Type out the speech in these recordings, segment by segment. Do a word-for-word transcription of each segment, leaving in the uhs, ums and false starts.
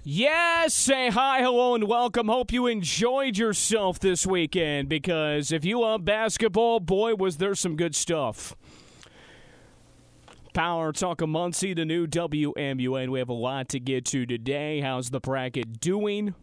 Yes, say hi, hello, and welcome. Hope you enjoyed yourself this weekend, because if you love basketball, boy, was there some good stuff. Power Talk of Muncie, the new W M U N. We have a lot to get to today. How's the bracket doing?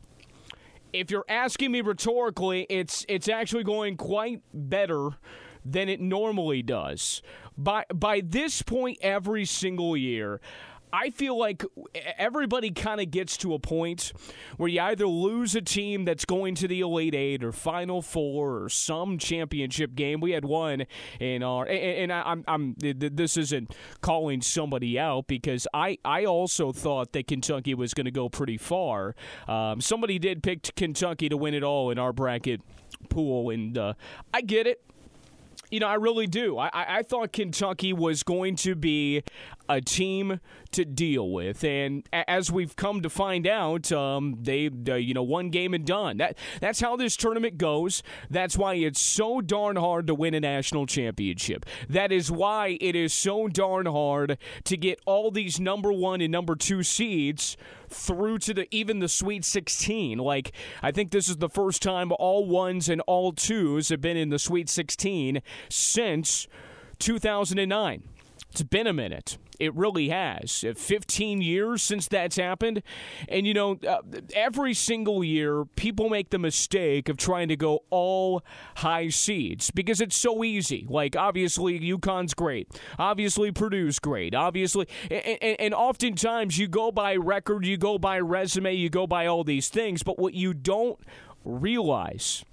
If you're asking me rhetorically, it's it's actually going quite better than it normally does. By by this point every single year, I feel like everybody kind of gets to a point where you either lose a team that's going to the Elite Eight or Final Four or some championship game. We had one in our, and I'm, I'm, this isn't calling somebody out, because I, I also thought that Kentucky was going to go pretty far. Um, somebody did pick Kentucky to win it all in our bracket pool, and uh, I get it. You know, I really do. I, I thought Kentucky was going to be a team to deal with, and as we've come to find out, um, they, uh, you know, one game and done. That that's how this tournament goes. That's why it's so darn hard to win a national championship. That is why it is so darn hard to get all these number one and number two seeds through to the even the Sweet sixteen. Like, I think this is the first time all ones and all twos have been in the Sweet sixteen since two thousand nine. It's been a minute. It really has. fifteen years since that's happened. And, you know, uh, every single year, people make the mistake of trying to go all high seeds because it's so easy. Like, obviously, UConn's great. Obviously, Purdue's great. Obviously, and, and, and oftentimes you go by record, you go by resume, you go by all these things. But what you don't realize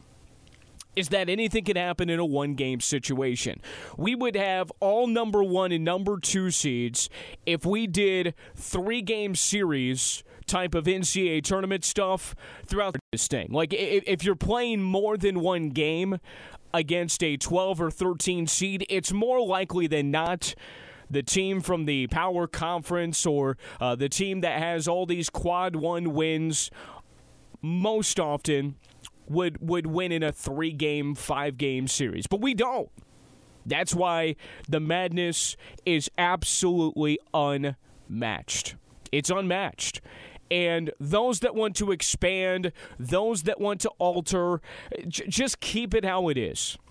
is that anything can happen in a one-game situation. We would have all number one and number two seeds if we did three-game series type of N C double A tournament stuff throughout this thing. Like, if you're playing more than one game against a twelve or thirteen seed, it's more likely than not the team from the Power Conference or uh, the team that has all these quad one wins most often would would win in a three-game, five-game series. But we don't. That's why the madness is absolutely unmatched. It's unmatched. And those that want to expand, those that want to alter, j- just keep it how it is.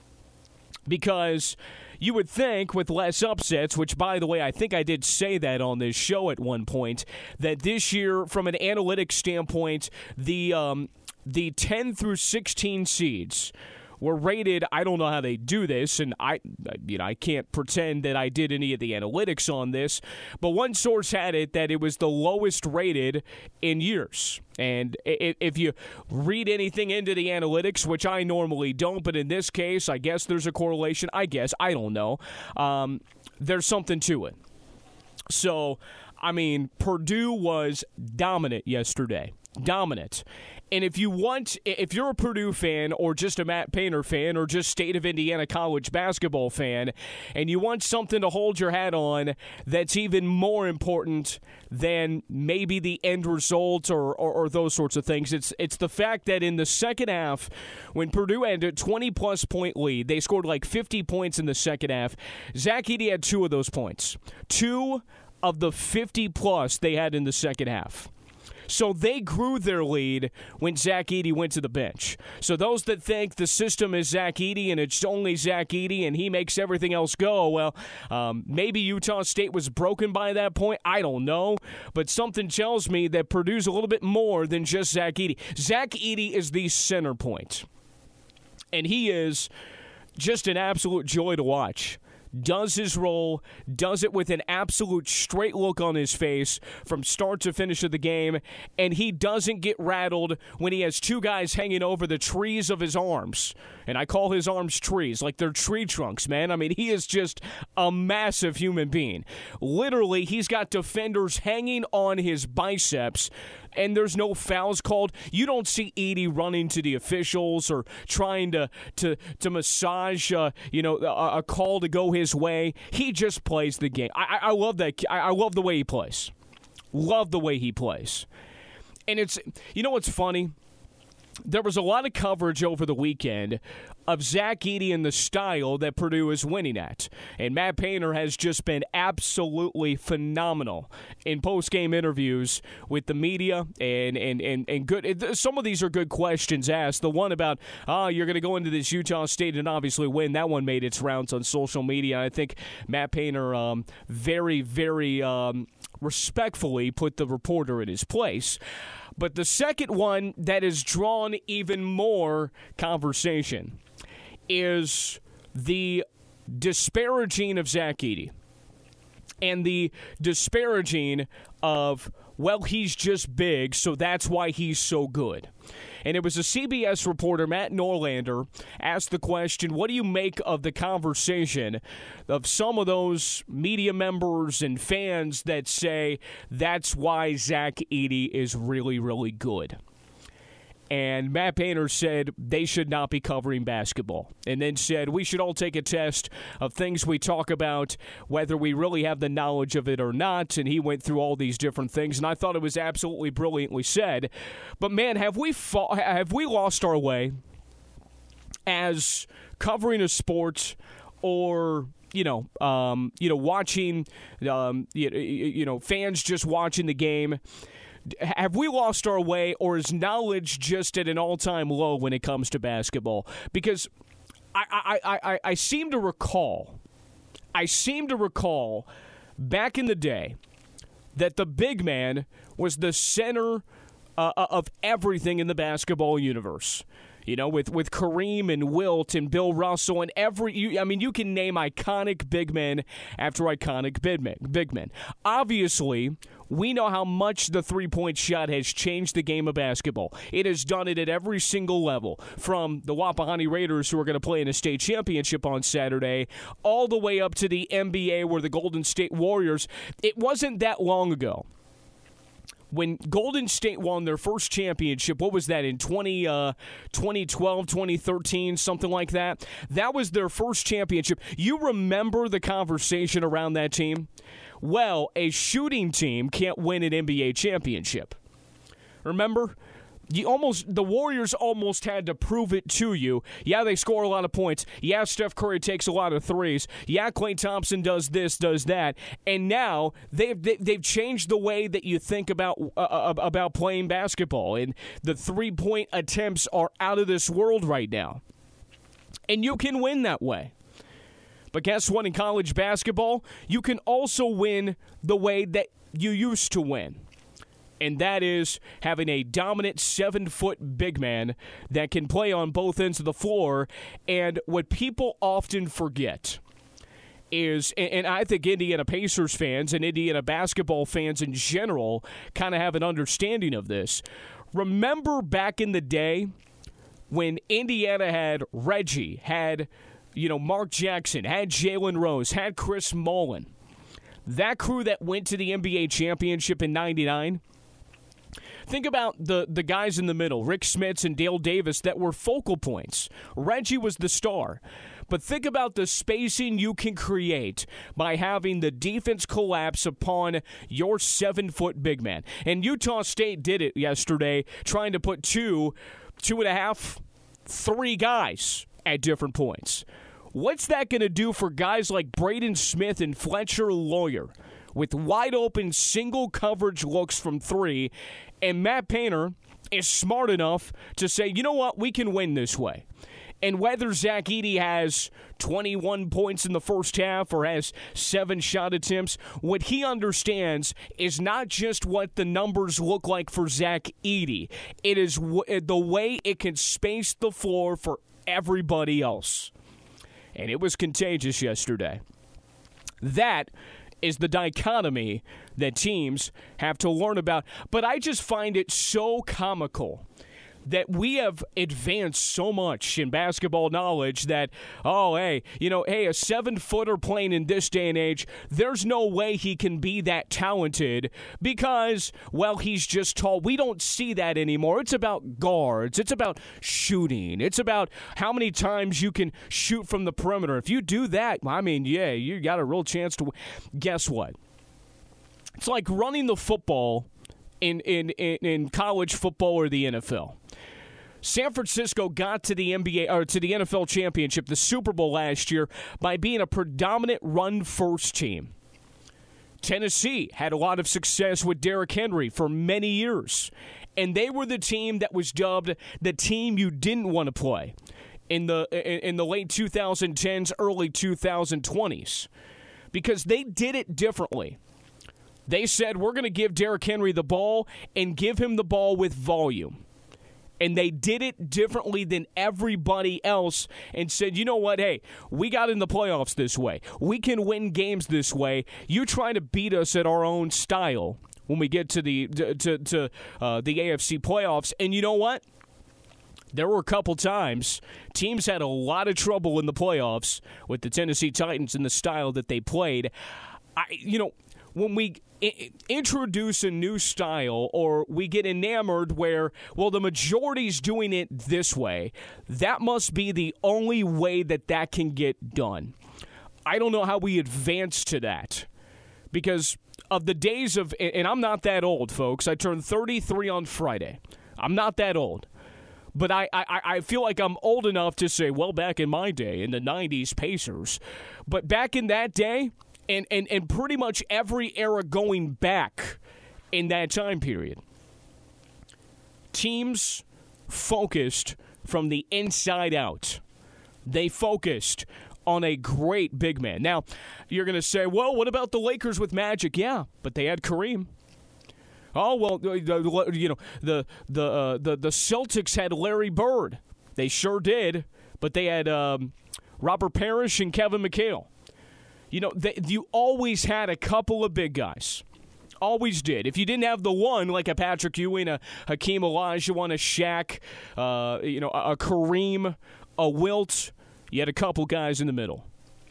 Because you would think with less upsets, which, by the way, I think I did say that on this show at one point, that this year, from an analytics standpoint, the um, the ten through sixteen seeds were rated. I don't know how they do this, and I, you know, I can't pretend that I did any of the analytics on this, but one source had it that it was the lowest rated in years. And if you read anything into the analytics, which I normally don't, but in this case, I guess there's a correlation. I guess. I don't know. Um, there's something to it. So, I mean, Purdue was dominant yesterday. Dominant. And if you want, if you're a Purdue fan or just a Matt Painter fan or just State of Indiana college basketball fan, and you want something to hold your hat on that's even more important than maybe the end result or, or, or those sorts of things, it's it's the fact that in the second half, when Purdue had a twenty-plus point lead, they scored like fifty points in the second half. Zach Edey had two of those points. Two of the fifty-plus they had in the second half. So they grew their lead when Zach Edey went to the bench. So those that think the system is Zach Edey and it's only Zach Edey and he makes everything else go, well, um, maybe Utah State was broken by that point. I don't know. But something tells me that Purdue's a little bit more than just Zach Edey. Zach Edey is the center point. And he is just an absolute joy to watch. Does his role, does it with an absolute straight look on his face from start to finish of the game, and he doesn't get rattled when he has two guys hanging over the trees of his arms. And I call his arms trees, like they're tree trunks, man. I mean, he is just a massive human being. Literally, he's got defenders hanging on his biceps, and there's no fouls called. You don't see Edey running to the officials or trying to to to massage, uh, you know, a, a call to go his way. He just plays the game. I, I love that. I, I love the way he plays. Love the way he plays. And it's, you know what's funny? there was a lot of coverage over the weekend of Zach Edey and the style that Purdue is winning at. And Matt Painter has just been absolutely phenomenal in post-game interviews with the media. And, and, and, and good. Some of these are good questions asked. The one about, oh, you're going to go into this Utah State and obviously win, that one made its rounds on social media. I think Matt Painter um, very, very um, respectfully put the reporter in his place. But the second one that has drawn even more conversation is the disparaging of Zach Edey and the disparaging of, well, he's just big, so that's why he's so good. And it was a C B S reporter, Matt Norlander, asked the question, what do you make of the conversation of some of those media members and fans that say that's why Zach Edey is really, really good? And Matt Painter said they should not be covering basketball. And then said we should all take a test of things we talk about, whether we really have the knowledge of it or not. And he went through all these different things. And I thought it was absolutely brilliantly said. But, man, have we fa- have we lost our way as covering a sport or you know, um, you know, watching, um, you, you know, fans just watching the game? Have we lost our way, or is knowledge just at an all-time low when it comes to basketball? Because I, I, I, I seem to recall, I seem to recall back in the day that the big man was the center uh, of everything in the basketball universe. You know, with, with Kareem and Wilt and Bill Russell and every, you, I mean, you can name iconic big men after iconic big men. Big men. Obviously, we know how much the three-point shot has changed the game of basketball. It has done it at every single level, from the Wapahani Raiders, who are going to play in a state championship on Saturday, all the way up to the N B A, where the Golden State Warriors, it wasn't that long ago when Golden State won their first championship. What was that, in twenty, uh, twenty twelve, twenty thirteen, something like that? That was their first championship. You remember the conversation around that team? Well, a shooting team can't win an N B A championship. Remember? You almost the Warriors almost had to prove it to you. Yeah, they score a lot of points. Yeah, Steph Curry takes a lot of threes. Yeah, Klay Thompson does this, does that. And now they've they've changed the way that you think about uh, about playing basketball. And the three-point attempts are out of this world right now. And you can win that way. But guess what? In college basketball, you can also win the way that you used to win. And that is having a dominant seven-foot big man that can play on both ends of the floor. And what people often forget is, and I think Indiana Pacers fans and Indiana basketball fans in general kind of have an understanding of this. Remember back in the day when Indiana had Reggie, had, you know, Mark Jackson, had Jalen Rose, had Chris Mullin. That crew that went to the N B A championship in ninety-nine. Think about the, the guys in the middle, Rick Smits and Dale Davis, that were focal points. Reggie was the star. But think about the spacing you can create by having the defense collapse upon your seven-foot big man. And Utah State did it yesterday, trying to put two, two and a half, three guys at different points. What's that going to do for guys like Braden Smith and Fletcher Lawyer with wide-open single coverage looks from three? And Matt Painter is smart enough to say, you know what, we can win this way. And whether Zach Edey has twenty-one points in the first half or has seven shot attempts, what he understands is not just what the numbers look like for Zach Edey. It is w- the way it can space the floor for everybody else. And it was contagious yesterday. That is the dichotomy that teams have to learn about. But I just find it so comical that we have advanced so much in basketball knowledge that, oh, hey, you know, hey, a seven-footer playing in this day and age, there's no way he can be that talented because, well, he's just tall. We don't see that anymore. It's about guards. It's about shooting. It's about how many times you can shoot from the perimeter. If you do that, I mean, yeah, you got a real chance to win. Guess what? It's like running the football in, in, in, in college football or the N F L. San Francisco got to the N B A or to the N F L championship, the Super Bowl last year, by being a predominant run-first team. Tennessee had a lot of success with Derrick Henry for many years, and they were the team that was dubbed the team you didn't want to play in the in the late twenty tens, early twenty twenties, because they did it differently. They said, we're going to give Derrick Henry the ball and give him the ball with volume. And they did it differently than everybody else and said, you know what, hey, we got in the playoffs this way. We can win games this way. You try to beat us at our own style when we get to the to, to uh, the A F C playoffs. And you know what? There were a couple times teams had a lot of trouble in the playoffs with the Tennessee Titans and the style that they played. I, you know, when we I- introduce a new style or we get enamored where, well, the majority's doing it this way, that must be the only way that that can get done. I don't know how we advance to that because of the days of, and I'm not that old, folks. I turned thirty-three on Friday. I'm not that old. But I, I, I feel like I'm old enough to say, well, back in my day, in the nineties, Pacers. But back in that day, and, and, and pretty much every era going back in that time period, teams focused from the inside out. They focused on a great big man. Now, you're going to say, well, what about the Lakers with Magic? Yeah, but they had Kareem. Oh, well, you know, the the uh, the the Celtics had Larry Bird. They sure did, but they had um, Robert Parrish and Kevin McHale. You know, they, you always had a couple of big guys. Always did. If you didn't have the one, like a Patrick Ewing, a Hakeem Olajuwon, a Shaq, uh, you know, a, a Kareem, a Wilt, you had a couple guys in the middle.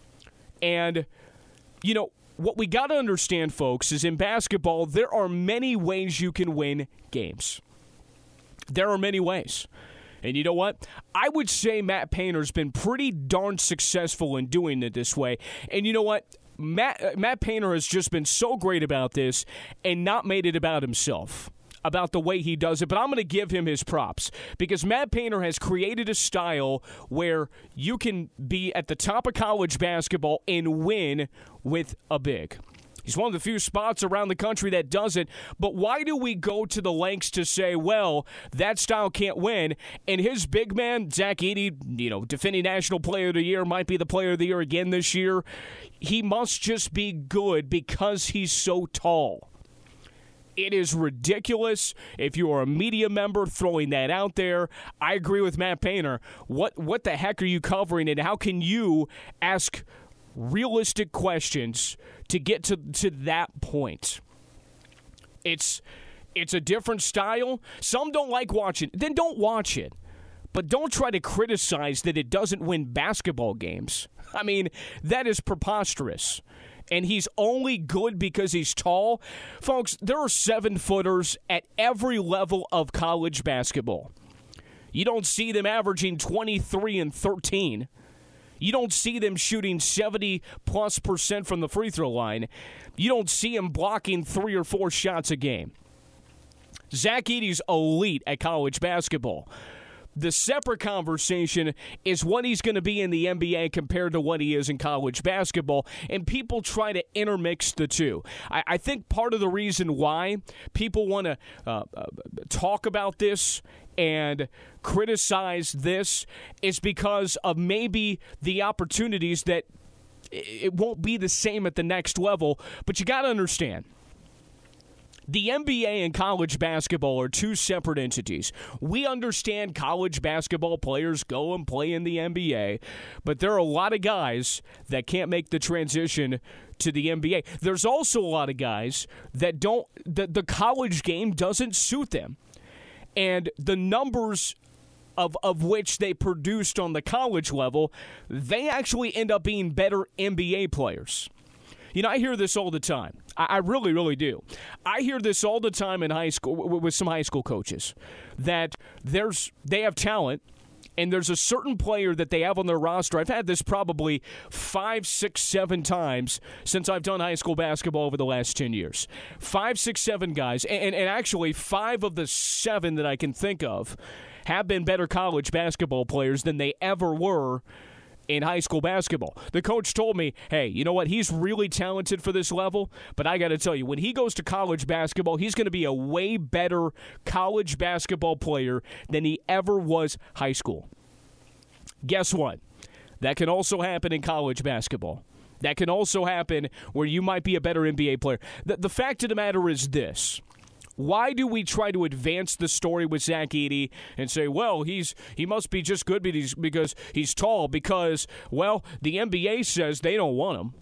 And, you know, what we got to understand, folks, is in basketball, there are many ways you can win games. There are many ways. And you know what? I would say Matt Painter's been pretty darn successful in doing it this way. And you know what? Matt, uh, Matt Painter has just been so great about this and not made it about himself, about the way he does it. But I'm going to give him his props because Matt Painter has created a style where you can be at the top of college basketball and win with a big. He's one of the few spots around the country that does it. But why do we go to the lengths to say, well, that style can't win? And his big man, Zach Edey, you know, defending National Player of the Year, might be the Player of the Year again this year. He must just be good because he's so tall. It is ridiculous if you are a media member throwing that out there. I agree with Matt Painter. What what the heck are you covering, and how can you ask realistic questions to get to, to that point? It's it's a different style. Some don't like watching. Then don't watch it. But don't try to criticize that it doesn't win basketball games. I mean, that is preposterous. And he's only good because he's tall. Folks, there are seven-footers at every level of college basketball. You don't see them averaging twenty-three and thirteen. You don't see them shooting seventy-plus percent from the free throw line. You don't see them blocking three or four shots a game. Zach Edey's elite at college basketball. The separate conversation is what he's going to be in the N B A compared to what he is in college basketball, and people try to intermix the two. I, I think part of the reason why people want to uh, uh, talk about this and criticize this is because of maybe the opportunities that it won't be the same at the next level. But you got to understand, the N B A and college basketball are two separate entities. We understand college basketball players go and play in the N B A, but there are a lot of guys that can't make the transition to the N B A. There's also a lot of guys that don't, the, the college game doesn't suit them. And the numbers of, of which they produced on the college level, they actually end up being better N B A players. You know, I hear this all the time. I, I really, really do. I hear this all the time in high school w- with some high school coaches that there's they have talent, and there's a certain player that they have on their roster. I've had this probably five, six, seven times since I've done high school basketball over the last ten years. Five, six, seven guys, and, and actually five of the seven that I can think of have been better college basketball players than they ever were in high school basketball. The coach told me, hey, you know what? He's really talented for this level, but I got to tell you, when he goes to college basketball, he's going to be a way better college basketball player than he ever was high school. Guess what? That can also happen in college basketball. That can also happen where you might be a better N B A player. The, the fact of the matter is this. Why do we try to advance the story with Zach Edey and say, well, he's he must be just good because he's, because he's tall, because, well, the N B A says they don't want him?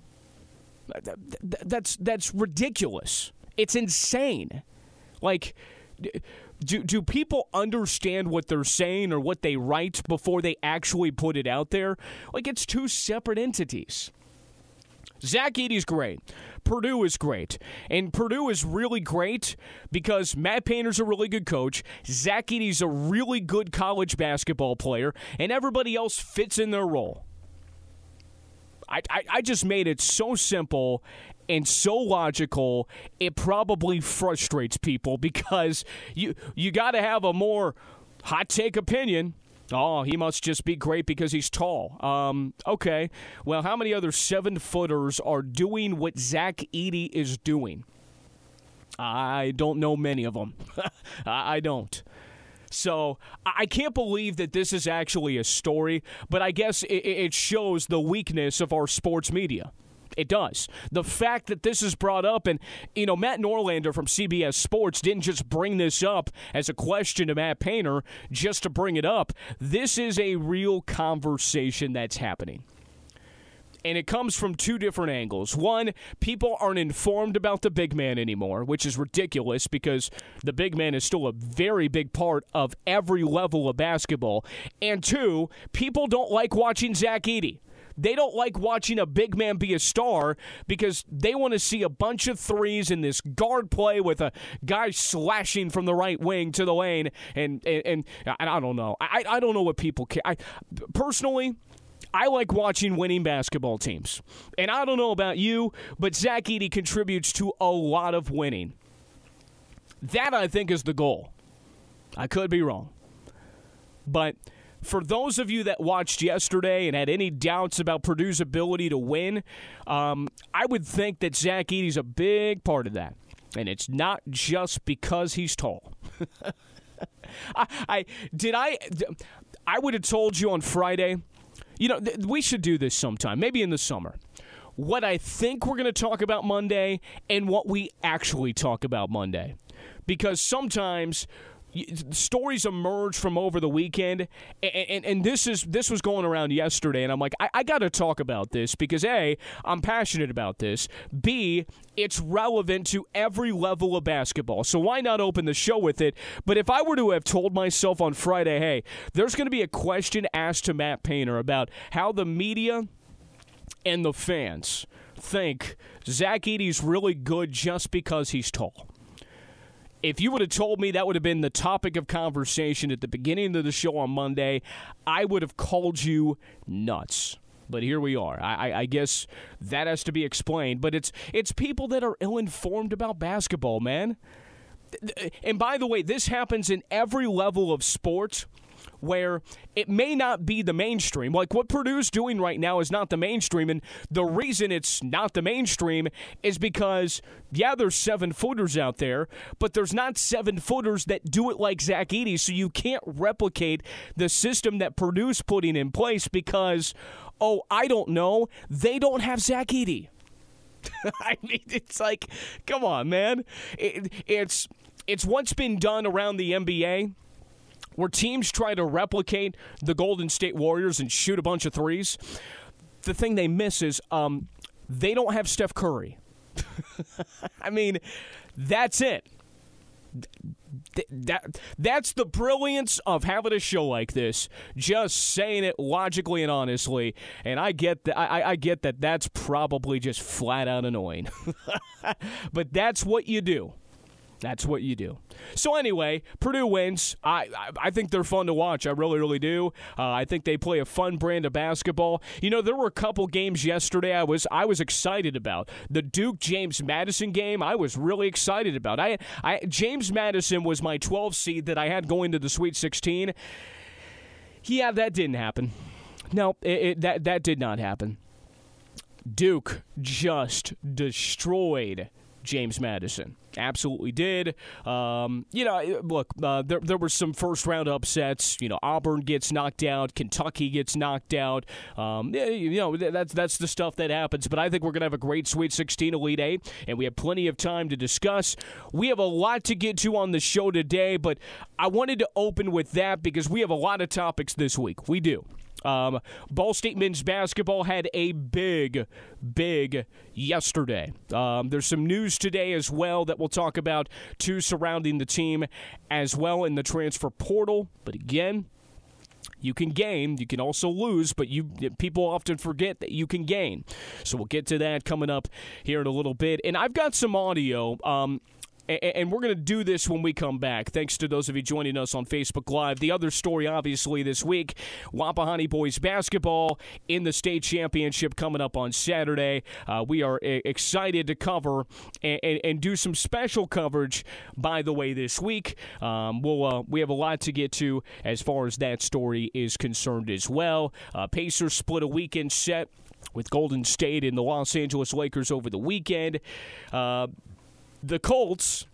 That's, that's ridiculous. It's insane. Like, do, do people understand what they're saying or what they write before they actually put it out there? Like, it's two separate entities. Zach Edey's great. Purdue is great. And Purdue is really great because Matt Painter's a really good coach. Zach Edey's a really good college basketball player. And everybody else fits in their role. I, I, I just made it so simple and so logical, it probably frustrates people because you, you got to have a more hot take opinion. Oh, he must just be great because he's tall. Um, okay. Well, how many other seven-footers are doing what Zach Edey is doing? I don't know many of them. I don't. So I can't believe that this is actually a story, but I guess it shows the weakness of our sports media. It does. The fact that this is brought up, and, you know, Matt Norlander from C B S Sports didn't just bring this up as a question to Matt Painter just to bring it up. This is a real conversation that's happening. And it comes from two different angles. One, people aren't informed about the big man anymore, which is ridiculous because the big man is still a very big part of every level of basketball. And two, people don't like watching Zach Edey. They don't like watching a big man be a star because they want to see a bunch of threes in this guard play with a guy slashing from the right wing to the lane. And and, and, and I don't know. I, I don't know what people care. I, personally, I like watching winning basketball teams. And I don't know about you, but Zach Edey contributes to a lot of winning. That, I think, is the goal. I could be wrong. But for those of you that watched yesterday and had any doubts about Purdue's ability to win, um, I would think that Zach Edey's a big part of that. And it's not just because he's tall. I, I did I I would have told you on Friday, you know, th- we should do this sometime, maybe in the summer. What I think we're going to talk about Monday and what we actually talk about Monday. Because sometimes stories emerge from over the weekend, and, and, and this is this was going around yesterday, and I'm like, I, I got to talk about this because, A, I'm passionate about this. B, it's relevant to every level of basketball, so why not open the show with it? But if I were to have told myself on Friday, hey, there's going to be a question asked to Matt Painter about how the media and the fans think Zach Edey's really good just because he's tall. If you would have told me that would have been the topic of conversation at the beginning of the show on Monday, I would have called you nuts. But here we are. I, I, I guess that has to be explained. But it's it's people that are ill-informed about basketball, man. And by the way, this happens in every level of sports where it may not be the mainstream. Like what Purdue's doing right now is not the mainstream, and the reason it's not the mainstream is because, yeah, there's seven-footers out there, but there's not seven-footers that do it like Zach Edey, so you can't replicate the system that Purdue's putting in place because, oh, I don't know, they don't have Zach Edey. I mean, it's like, come on, man. It, it's, it's what's been done around the N B A, where teams try to replicate the Golden State Warriors and shoot a bunch of threes. The thing they miss is um, they don't have Steph Curry. I mean, that's it. Th- that That's the brilliance of having a show like this, just saying it logically and honestly. And I get that. I, I get that that's probably just flat out annoying. But that's what you do. That's what you do. So anyway, Purdue wins. I, I I think they're fun to watch. I really, really do. Uh, I think they play a fun brand of basketball. You know, there were a couple games yesterday I was I was excited about. The Duke James Madison game, I was really excited about. I I James Madison was my twelve seed that I had going to the Sweet sixteen. Yeah, that didn't happen. No, it, it, that that did not happen. Duke just destroyed James Madison. Absolutely did. Um, you know, look, uh, there there were some first round upsets. You know, Auburn gets knocked out, Kentucky gets knocked out. Um, you know, that's that's the stuff that happens. But I think we're gonna have a great Sweet sixteen, Elite Eight, and we have plenty of time to discuss. We have a lot to get to on the show today, but I wanted to open with that because we have a lot of topics this week. We do. Um, Ball State men's basketball had a big, big yesterday. Um, there's some news today as well that we'll talk about, too, surrounding the team as well in the transfer portal. But again, you can gain, you can also lose, but you people often forget that you can gain. So we'll get to that coming up here in a little bit. And I've got some audio. Um, And we're going to do this when we come back. Thanks to those of you joining us on Facebook Live. The other story, obviously, this week, Wapahani boys basketball in the state championship coming up on Saturday. Uh, we are excited to cover and, and, and do some special coverage, by the way, this week. Um, we'll, uh, we have a lot to get to as far as that story is concerned as well. Uh, Pacers split a weekend set with Golden State and the Los Angeles Lakers over the weekend. Uh The Colts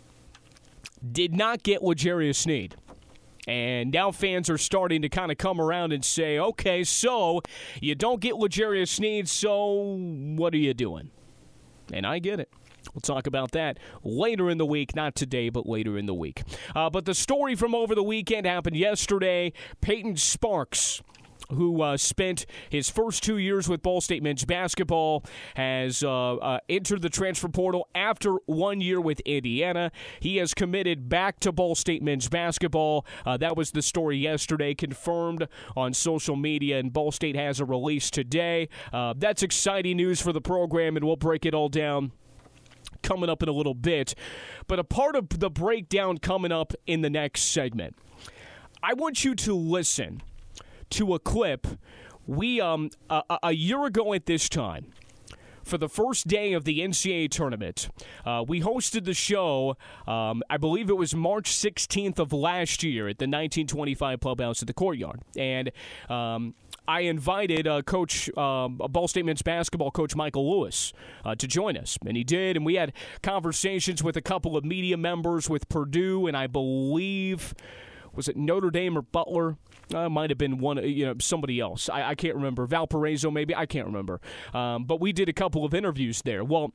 did not get L'Jarius Sneed. And now fans are starting to kind of come around and say, okay, so you don't get L'Jarius Sneed, so what are you doing? And I get it. We'll talk about that later in the week. Not today, but later in the week. Uh, but the story from over the weekend happened yesterday. Peyton Sparks, who uh, spent his first two years with Ball State men's basketball, has uh, uh, entered the transfer portal after one year with Indiana. He has committed back to Ball State men's basketball. Uh, that was the story yesterday, confirmed on social media, and Ball State has a release today. Uh, that's exciting news for the program, and we'll break it all down coming up in a little bit. But a part of the breakdown coming up in the next segment. I want you to listen to a clip we um a, a year ago at this time, for the first day of the N C double A tournament. Uh, we hosted the show, um, I believe it was March sixteenth of last year at the nineteen twenty-five Clubhouse at the Courtyard. And um, I invited uh, Coach, um, Ball State men's basketball coach Michael Lewis uh, to join us. And he did, and we had conversations with a couple of media members with Purdue, and I believe, was it Notre Dame or Butler? Uh, might have been one, you know, somebody else. I, I can't remember. Valparaiso, maybe. I can't remember. Um, but we did a couple of interviews there. Well,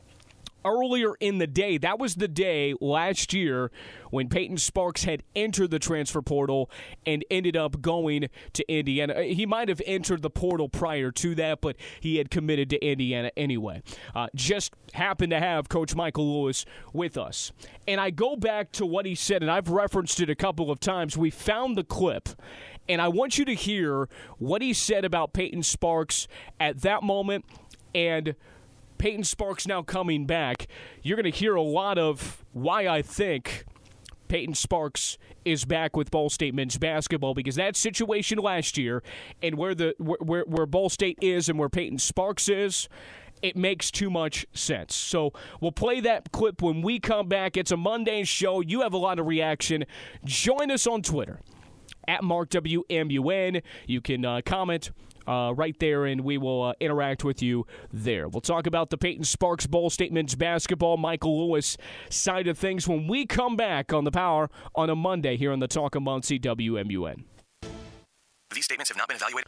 earlier in the day, that was the day last year when Peyton Sparks had entered the transfer portal and ended up going to Indiana. He might have entered the portal prior to that, but he had committed to Indiana anyway. Uh, just happened to have Coach Michael Lewis with us. And I go back to what he said, and I've referenced it a couple of times. We found the clip, and I want you to hear what he said about Peyton Sparks at that moment, and Peyton Sparks now coming back. You're going to hear a lot of why I think Peyton Sparks is back with Ball State men's basketball, because that situation last year and where the where where Ball State is and where Peyton Sparks is, it makes too much sense. So we'll play that clip when we come back. It's a Monday show. You have a lot of reaction. Join us on Twitter at Mark W M U N. You can uh, comment Uh, right there, and we will uh, interact with you there. We'll talk about the Peyton Sparks Ball State men's basketball, Michael Lewis side of things when we come back on The Power on a Monday here on the Talk of Muncie W M U N. These statements have not been evaluated.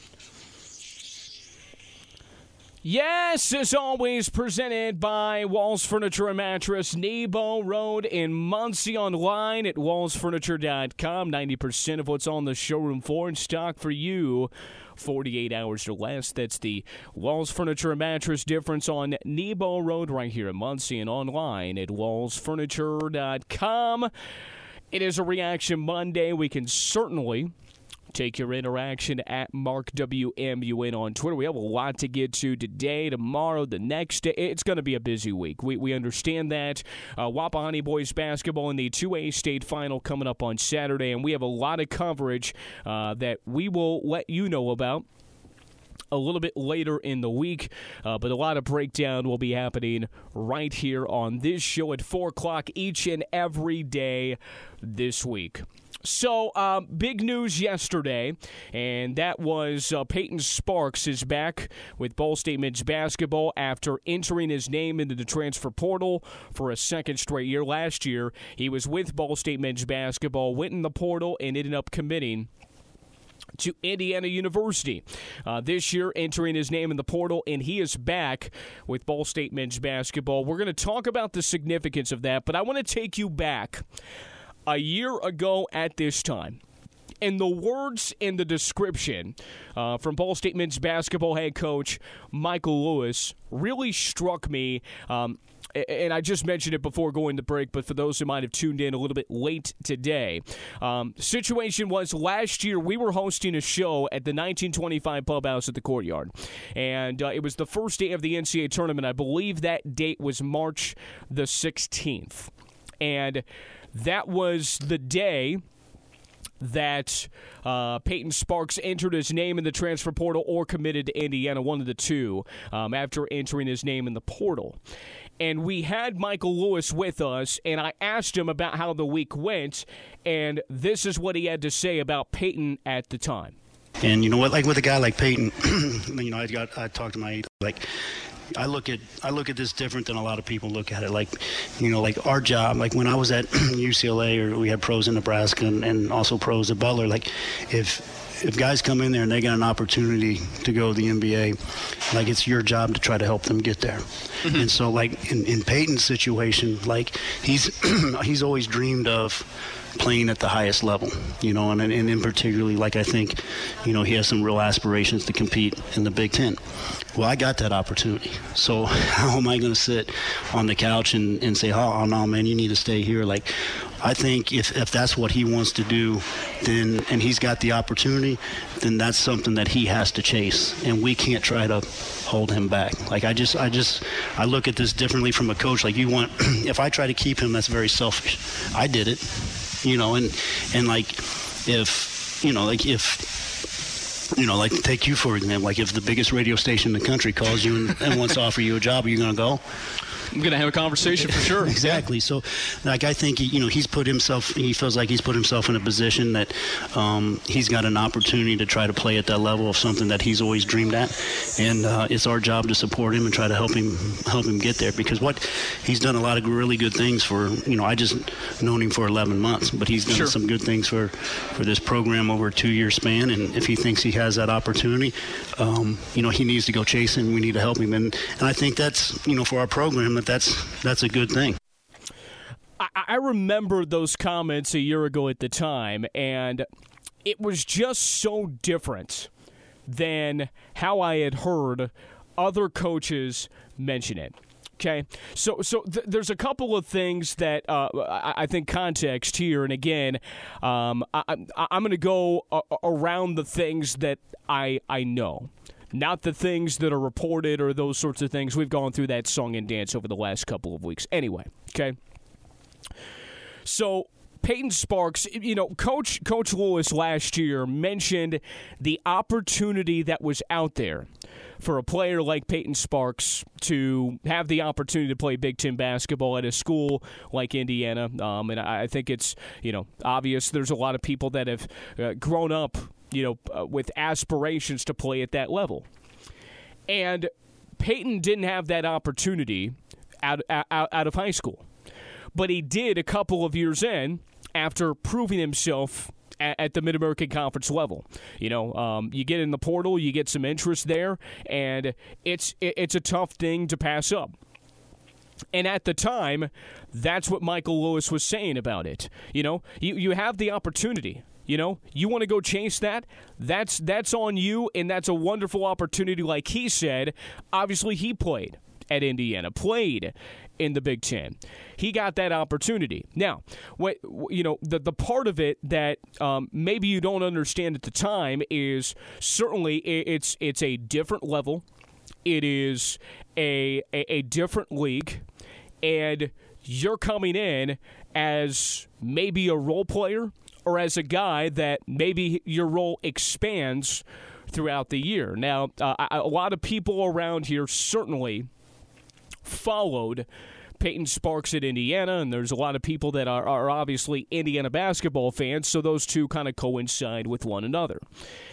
Yes, as always, presented by Walls Furniture and Mattress, Nebo Road in Muncie, online at walls furniture dot com. ninety percent of what's on the showroom floor in stock for you, forty-eight hours or less. That's the Walls Furniture and Mattress difference on Nebo Road right here in Muncie, and online at walls furniture dot com. It is a Reaction Monday. We can certainly Take your interaction at Mark W M U N on Twitter. We have a lot to get to today, tomorrow, the next day. It's going to be a busy week. We we understand that. Uh, Wapahani boys basketball in the two A state final coming up on Saturday, and we have a lot of coverage uh, that we will let you know about a little bit later in the week, uh, but a lot of breakdown will be happening right here on this show at four o'clock each and every day this week. So, um, big news yesterday, and that was uh, Peyton Sparks is back with Ball State men's basketball after entering his name into the transfer portal for a second straight year. Last year, he was with Ball State men's basketball, went in the portal, and ended up committing to Indiana University. Uh, this year, entering his name in the portal, and he is back with Ball State men's basketball. We're going to talk about the significance of that, but I want to take you back a year ago at this time. And the words in the description uh, from Ball State men's basketball head coach Michael Lewis really struck me. Um, and I just mentioned it before going to break, but for those who might have tuned in a little bit late today, um, the situation was last year we were hosting a show at the nineteen twenty-five Pub House at the Courtyard. And uh, it was the first day of the N C double A tournament. I believe that date was March the sixteenth. And that was the day that uh, Peyton Sparks entered his name in the transfer portal or committed to Indiana, one of the two, um, after entering his name in the portal. And we had Michael Lewis with us, and I asked him about how the week went, and this is what he had to say about Peyton at the time. And you know what, like with a guy like Peyton, you know, I got I talked to my like. I look at I look at this different than a lot of people look at it. Like, you know, like our job, like when I was at U C L A, or we had pros in Nebraska and, and also pros at Butler, like if if guys come in there and they got an opportunity to go to the N B A, like it's your job to try to help them get there. Mm-hmm. And so like in, in Peyton's situation, like he's he's always dreamed of playing at the highest level, you know, and, and in particularly, like I think, you know, he has some real aspirations to compete in the Big Ten. Well, I got that opportunity. So how am I going to sit on the couch and, and say, oh, no, man, you need to stay here? Like, I think if, if that's what he wants to do, then and he's got the opportunity, then that's something that he has to chase, and we can't try to hold him back. Like I just, I just, I look at this differently from a coach. Like you want, if I try to keep him, that's very selfish. I did it, you know, and and like if you know, like if. You know, like take you for example. Like if the biggest radio station in the country calls you and, and wants to offer you a job, are you going to go? I'm going to have a conversation for sure. Exactly. So, like, I think, you know, he's put himself, he feels like he's put himself in a position that um, he's got an opportunity to try to play at that level of something that he's always dreamed at. And uh, it's our job to support him and try to help him help him get there, because what he's done a lot of really good things for, you know, I just known him for eleven months, but he's done sure. some good things for, for this program over a two-year span. And if he thinks he has that opportunity, um, you know, he needs to go chase him. We need to help him. And, and I think that's, you know, for our program, that's that's a good thing. I, I remember those comments a year ago at the time, and it was just so different than how I had heard other coaches mention it. Okay, so so th- there's a couple of things that uh, I-, I think context here, and again, um, I- I- I'm going to go a- around the things that I I know. Not the things that are reported or those sorts of things. We've gone through that song and dance over the last couple of weeks. Anyway, okay? So, Peyton Sparks, you know, Coach Coach Lewis last year mentioned the opportunity that was out there for a player like Peyton Sparks to have the opportunity to play Big Ten basketball at a school like Indiana. Um, and I think it's, you know, obvious there's a lot of people that have uh, grown up, you know, uh, with aspirations to play at that level. And Peyton didn't have that opportunity out, out, out of high school. But he did a couple of years in after proving himself at, at the Mid-American Conference level. You know, um, you get in the portal, you get some interest there, and it's it, it's a tough thing to pass up. And at the time, that's what Michael Lewis was saying about it. You know, you, you have the opportunity. You know, you want to go chase that, that's that's on you, and that's a wonderful opportunity. Like he said, obviously he played at Indiana, played in the Big Ten. He got that opportunity. Now, what you know, the the part of it that um, maybe you don't understand at the time is certainly it's it's a different level. It is a a, a different league, and you're coming in as maybe a role player or as a guy that maybe your role expands throughout the year. Now, uh, a lot of people around here certainly followed Peyton Sparks at Indiana, and there's a lot of people that are, are obviously Indiana basketball fans, so those two kind of coincide with one another.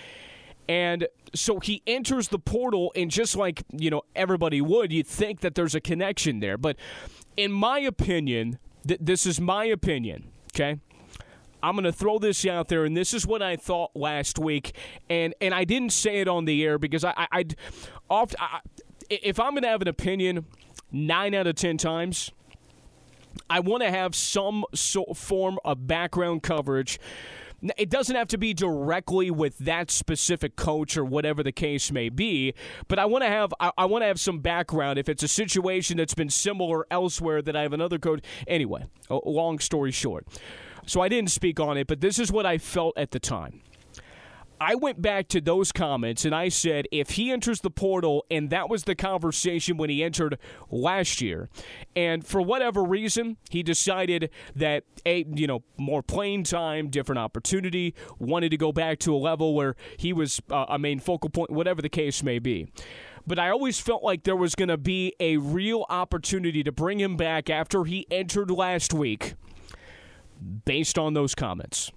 And so he enters the portal, and just like, you know, everybody would, you'd think that there's a connection there. But in my opinion, th- this is my opinion, okay? I'm going to throw this out there, and this is what I thought last week, and, and I didn't say it on the air because I, I, I'd oft, I if I'm going to have an opinion nine out of ten times, I want to have some sort of form of background coverage. It doesn't have to be directly with that specific coach or whatever the case may be, but I want to have I, I want to have some background if it's a situation that's been similar elsewhere that I have another coach. Anyway, long story short. So I didn't speak on it, but this is what I felt at the time. I went back to those comments and I said, if he enters the portal, and that was the conversation when he entered last year, and for whatever reason, he decided that, a you know, more playing time, different opportunity, wanted to go back to a level where he was uh, a main focal point, whatever the case may be. But I always felt like there was going to be a real opportunity to bring him back after he entered last week based on those comments.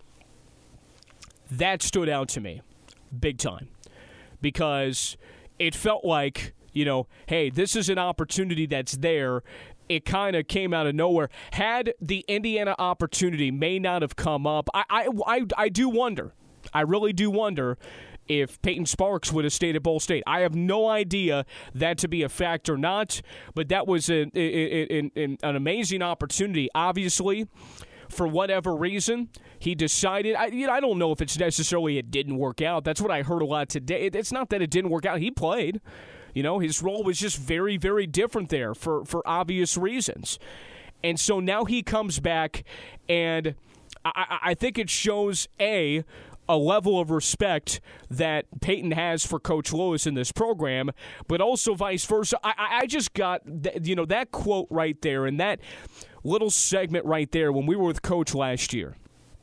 That stood out to me big time because it felt like, you know, hey, this is an opportunity that's there. It kind of came out of nowhere. Had the Indiana opportunity may not have come up, I, I, I, I do wonder. I really do wonder if Peyton Sparks would have stayed at Ball State. I have no idea that to be a fact or not, but that was a, a, a, a, an amazing opportunity, obviously. For whatever reason, he decided, I, you know, I don't know if it's necessarily it didn't work out. That's what I heard a lot today. It, it's not that it didn't work out. He played. You know, his role was just very, very different there for, for obvious reasons. And so now he comes back, and I, I think it shows, A, a level of respect that Peyton has for Coach Lewis in this program, but also vice versa. I, I just got, th- you know, that quote right there and that little segment right there when we were with Coach last year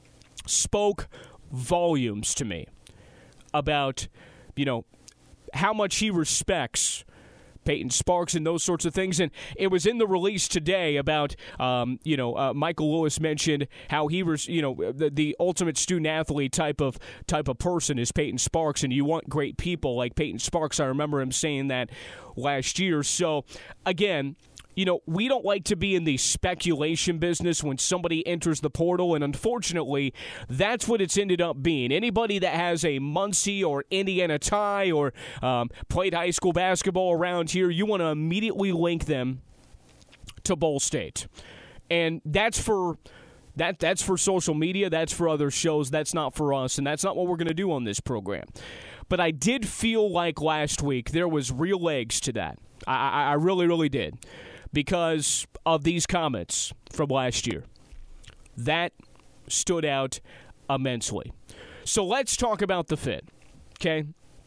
spoke volumes to me about, you know, how much he respects Peyton Sparks and those sorts of things. And it was in the release today about, um, you know, uh, Michael Lewis mentioned how he was, you know, the, the ultimate student-athlete type of type of person is Peyton Sparks, and you want great people like Peyton Sparks. I remember him saying that last year. So, again, you know, we don't like to be in the speculation business when somebody enters the portal, and unfortunately, that's what it's ended up being. Anybody that has a Muncie or Indiana tie or um, played high school basketball around here, you want to immediately link them to Ball State. And that's for that. That's for social media. That's for other shows. That's not for us, and that's not what we're going to do on this program. But I did feel like last week there was real legs to that. I, I, I really, really did. Because of these comments from last year. That stood out immensely. So let's talk about the fit, okay?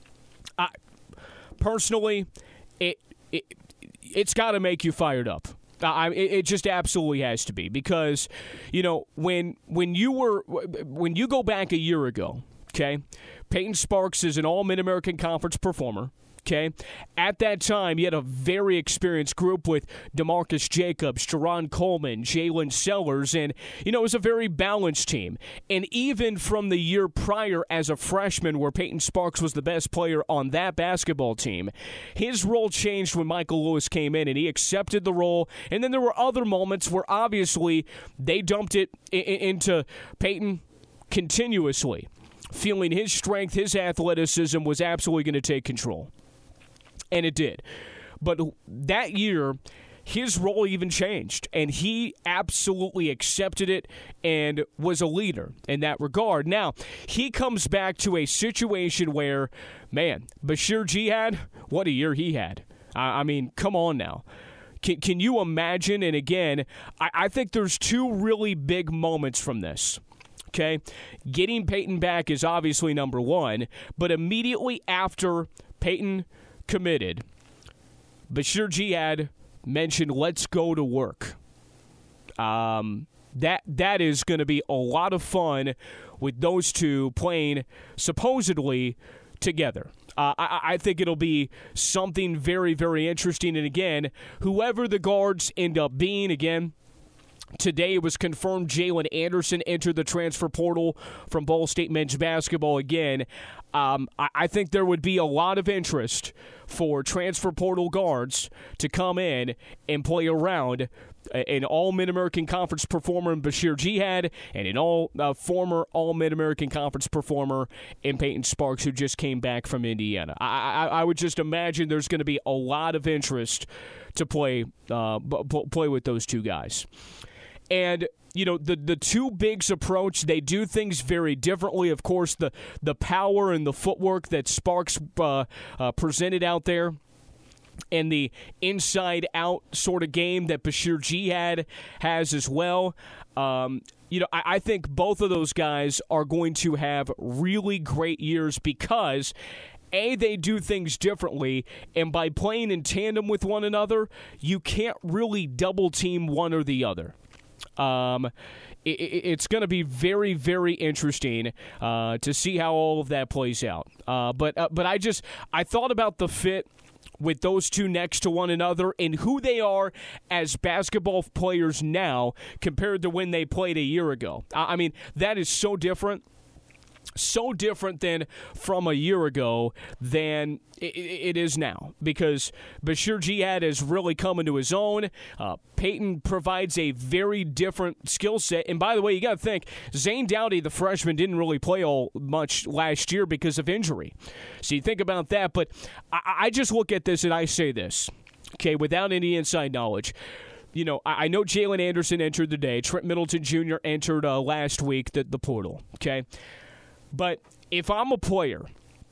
I, personally, it, it, it's got to make you fired up. I, it, it just absolutely has to be because, you know, when when you were when you go back a year ago, okay, Peyton Sparks is an All-Mid-American Conference performer. Okay, at that time, you had a very experienced group with DeMarcus Jacobs, Jerron Coleman, Jalen Sellers, and, you know, it was a very balanced team. And even from the year prior as a freshman where Peyton Sparks was the best player on that basketball team, his role changed when Michael Lewis came in, and he accepted the role. And then there were other moments where, obviously, they dumped it I- into Peyton continuously, feeling his strength, his athleticism was absolutely going to take control. And it did. But that year, his role even changed, and he absolutely accepted it and was a leader in that regard. Now, he comes back to a situation where, man, Bashir Jihad, what a year he had. I mean, come on now. Can, can you imagine? And again, I, I think there's two really big moments from this. Okay, getting Peyton back is obviously number one, but immediately after Peyton committed, Bashir Jihad mentioned, let's go to work. Um, that that is going to be a lot of fun with those two playing supposedly together. Uh, I, I think it'll be something very, very interesting. And again, whoever the guards end up being, again, today it was confirmed Jalen Anderson entered the transfer portal from Ball State men's basketball again. Um, I, I think there would be a lot of interest for transfer portal guards to come in and play around an all-Mid-American Conference performer in Bashir Jihad and an all uh, former all-Mid-American Conference performer in Peyton Sparks, who just came back from Indiana. I, I, I would just imagine there's going to be a lot of interest to play uh, b- play with those two guys. And, you know, the, the two bigs approach, they do things very differently. Of course, the, the power and the footwork that Sparks uh, uh, presented out there, and the inside-out sort of game that Bashir Jihad has as well. Um, you know, I, I think both of those guys are going to have really great years because, A, they do things differently, and by playing in tandem with one another, you can't really double-team one or the other. Um, it, it's going to be very, very interesting uh, to see how all of that plays out. Uh, but uh, but I just I thought about the fit with those two next to one another and who they are as basketball players now compared to when they played a year ago. I mean, that is so different. So different than from a year ago than it, it is now, because Bashir Jihad has really come into his own. Uh, Peyton provides a very different skill set. And by the way, you got to think, Zane Dowdy, the freshman, didn't really play all much last year because of injury. So you think about that. But I, I just look at this and I say this, okay, without any inside knowledge. You know, I know Jalen Anderson entered the day. Trent Middleton Junior entered uh, last week, the, the portal, okay? But if I'm a player,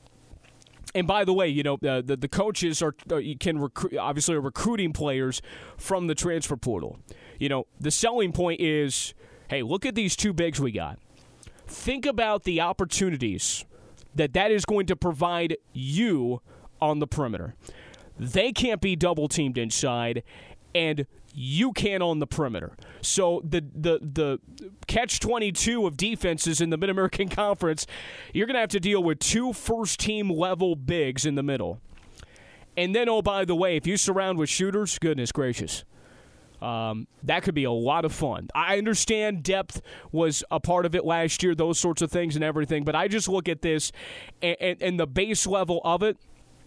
and by the way, you know, uh, the, the coaches are uh, you can recruit, obviously are recruiting players from the transfer portal. You know, the selling point is, hey, look at these two bigs we got. Think about the opportunities that that is going to provide you on the perimeter. They can't be double-teamed inside, and you can on the perimeter. So the the the catch twenty-two of defenses in the Mid-American Conference, you're going to have to deal with two first-team level bigs in the middle. And then, oh, by the way, if you surround with shooters, goodness gracious, um, that could be a lot of fun. I understand depth was a part of it last year, those sorts of things and everything, but I just look at this, and, and, and the base level of it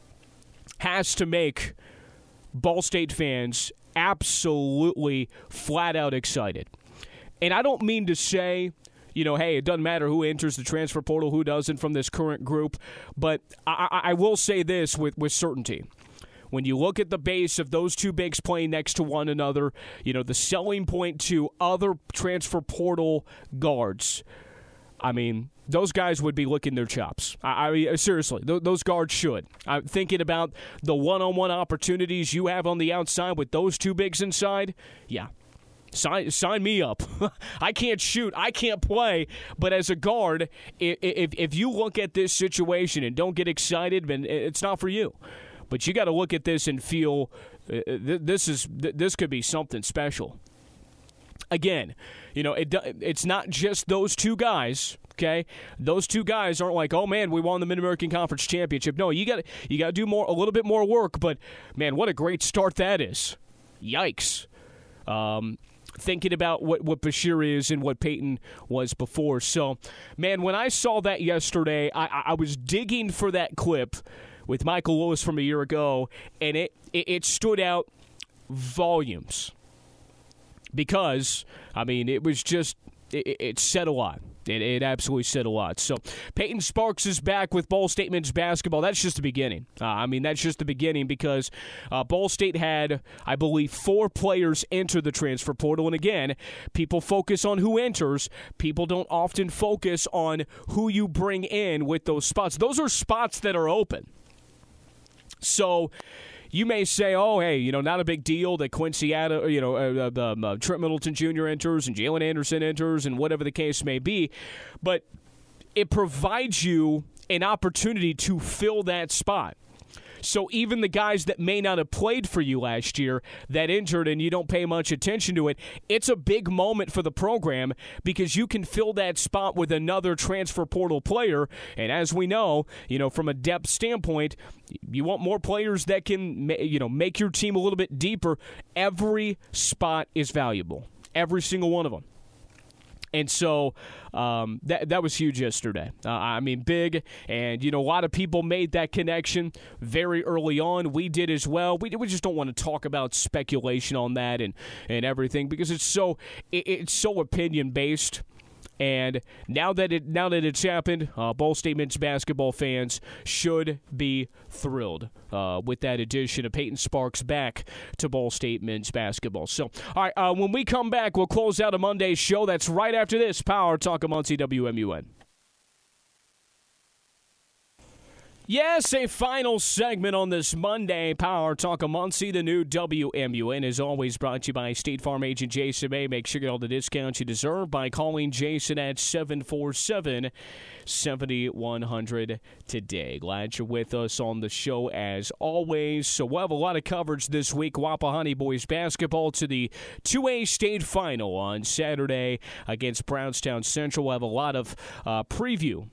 has to make Ball State fans absolutely flat out excited. And I don't mean to say, you know, hey, it doesn't matter who enters the transfer portal, who doesn't from this current group, but I, I will say this with, with certainty. When you look at the base of those two bigs playing next to one another, you know, the selling point to other transfer portal guards, I mean, those guys would be licking their chops. I, I mean, seriously, th- those guards should. I'm thinking about the one-on-one opportunities you have on the outside with those two bigs inside. Yeah, sign sign me up. I can't shoot, I can't play, but as a guard, if, if if you look at this situation and don't get excited, then it's not for you. But you got to look at this and feel uh, th- this is th- this could be something special. Again, you know, it it's not just those two guys. Okay, those two guys aren't like, oh man, we won the Mid-American Conference Championship. No, you got you got to do more, a little bit more work. But man, what a great start that is! Yikes! Um, thinking about what what Bashir is and what Peyton was before. So, man, when I saw that yesterday, I, I was digging for that clip with Michael Lewis from a year ago, and it it, it stood out volumes because I mean it was just it, it said a lot. It, it absolutely said a lot. So Peyton Sparks is back with Ball State men's basketball. That's just the beginning. Uh, I mean, that's just the beginning because uh, Ball State had, I believe, four players enter the transfer portal. And again, people focus on who enters. People don't often focus on who you bring in with those spots. Those are spots that are open. So, you may say, oh, hey, you know, not a big deal that Quincy Adams, you know, uh, uh, uh, Trent Middleton Junior enters and Jalen Anderson enters and whatever the case may be. But it provides you an opportunity to fill that spot. So even the guys that may not have played for you last year that injured and you don't pay much attention to it, it's a big moment for the program because you can fill that spot with another transfer portal player. And as we know, you know, from a depth standpoint, you want more players that can, you know, make your team a little bit deeper. Every spot is valuable. Every single one of them. And so um, that that was huge yesterday. Uh, I mean, big. And, you know, a lot of people made that connection very early on. We did as well. We we just don't want to talk about speculation on that and, and everything because it's so it, it's so opinion-based. And now that it now that it's happened, uh, Ball State men's basketball fans should be thrilled uh, with that addition of Peyton Sparks back to Ball State men's basketball. So, all right, uh, when we come back, we'll close out a Monday's show. That's right after this Power Talk of Muncie W M U N. Yes, a final segment on this Monday Power Talk of Muncie, the new W M U N, is always brought to you by State Farm agent Jason May. Make sure you get all the discounts you deserve by calling Jason at seven four seven, seven one zero zero today. Glad you're with us on the show as always. So we'll have a lot of coverage this week. Wapahani boys basketball to the two A state final on Saturday against Brownstown Central. We'll have a lot of uh, preview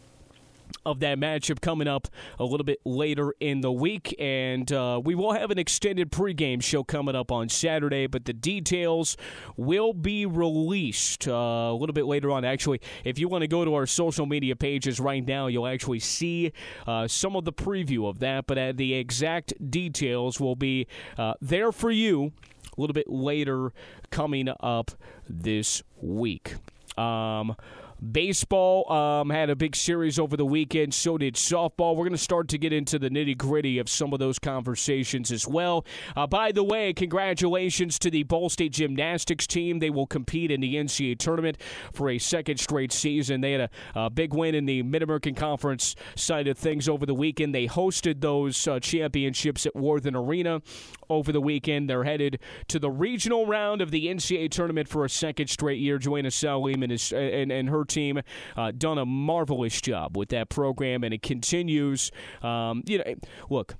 of that matchup coming up a little bit later in the week, and uh, we will have an extended pregame show coming up on Saturday, but the details will be released uh, a little bit later on. Actually, if you want to go to our social media pages right now, you'll actually see uh, some of the preview of that, but uh, the exact details will be uh, there for you a little bit later coming up this week. Um... Baseball um, had a big series over the weekend. So did softball. We're going to start to get into the nitty-gritty of some of those conversations as well. Uh, by the way, congratulations to the Ball State gymnastics team. They will compete in the N C A A tournament for a second straight season. They had a, a big win in the Mid-American Conference side of things over the weekend. They hosted those uh, championships at Worthen Arena over the weekend. They're headed to the regional round of the N C A A tournament for a second straight year. Joanna Salim and, his, and, and her team uh, done a marvelous job with that program, and it continues. Um, you know, look,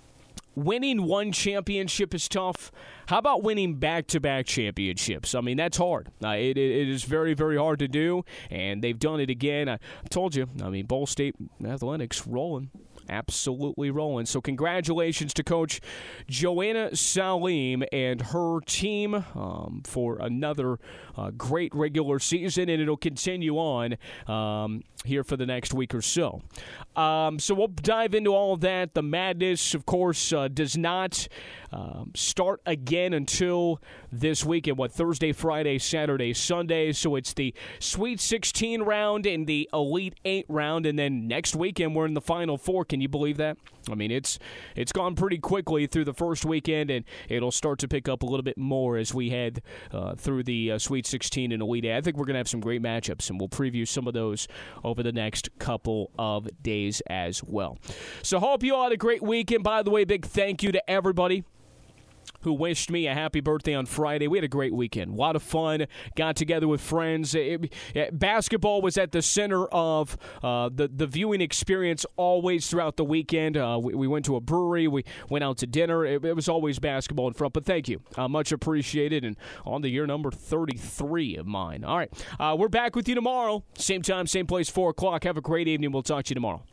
winning one championship is tough. How about winning back-to-back championships? I mean, that's hard. Uh, it, it is very, very hard to do, and they've done it again. I told you, I mean, Ball State Athletics rolling. Absolutely rolling. So congratulations to Coach Joanna Salim and her team um, for another uh, great regular season, and it'll continue on um, here for the next week or so. Um, so we'll dive into all of that. The madness, of course, uh, does not um, start again until this weekend, what, Thursday, Friday, Saturday, Sunday. So it's the Sweet sixteen round and the Elite eight round, and then next weekend we're in the Final Four. Can you believe that? I mean, it's it's gone pretty quickly through the first weekend, and it'll start to pick up a little bit more as we head uh, through the uh, Sweet sixteen and Elite eight. I think we're going to have some great matchups, and we'll preview some of those over the next couple of days as well. So hope you all had a great weekend. By the way, big thank you to everybody who wished me a happy birthday on Friday. We had a great weekend. A lot of fun. Got together with friends. It, it, basketball was at the center of uh, the, the viewing experience always throughout the weekend. Uh, we, we went to a brewery. We went out to dinner. It, it was always basketball in front. But thank you. Uh, much appreciated. And on the year number thirty-three of mine. All right. Uh, we're back with you tomorrow. Same time, same place, four o'clock. Have a great evening. We'll talk to you tomorrow.